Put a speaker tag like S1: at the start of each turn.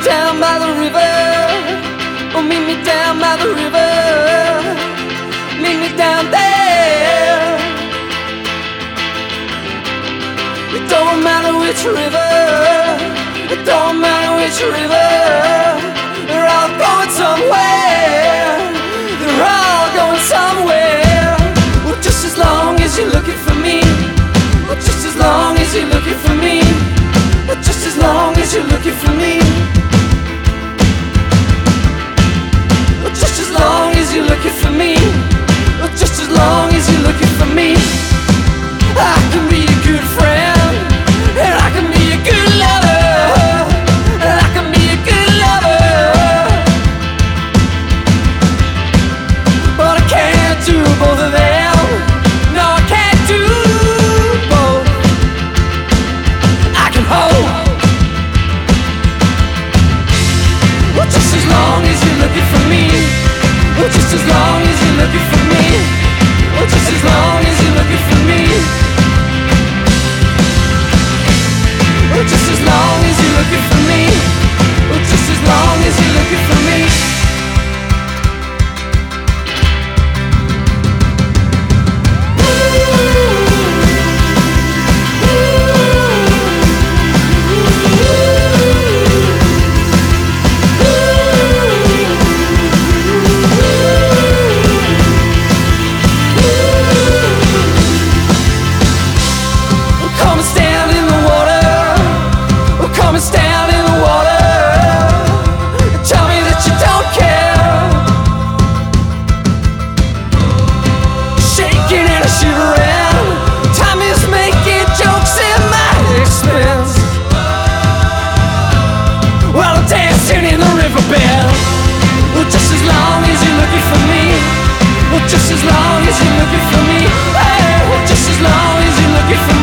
S1: down by the river. Oh, meet me down by the river. Meet me down there. It don't matter which river. It don't matter which river. They're all going somewhere. They're all going somewhere. Well, just as long as you're looking for me. Well, just as long as you're looking for me. Well, just as long as you're looking for me. Well, just as long as you're looking for me. Well, just as long as you're looking for me. I can be a good friend, and I can be a good lover, and I can be a good lover. But I can't do both of them. No, I can't do both. I can hope. Well, just as long as you're looking for me. Well, just as long as you're looking for me. Well, just as long as you're looking for me. Well, just as long as you're looking for me. Well, just as long as you're looking for me. Come and stand in the water. Come and stand in the water. Tell me that you don't care. Shaking and shivering. Time is making jokes at my expense. While I'm dancing in the riverbed. Well, just as long as you're looking for me. Well, just as long as you're looking for me. Hey, well, just as long as you're looking for me.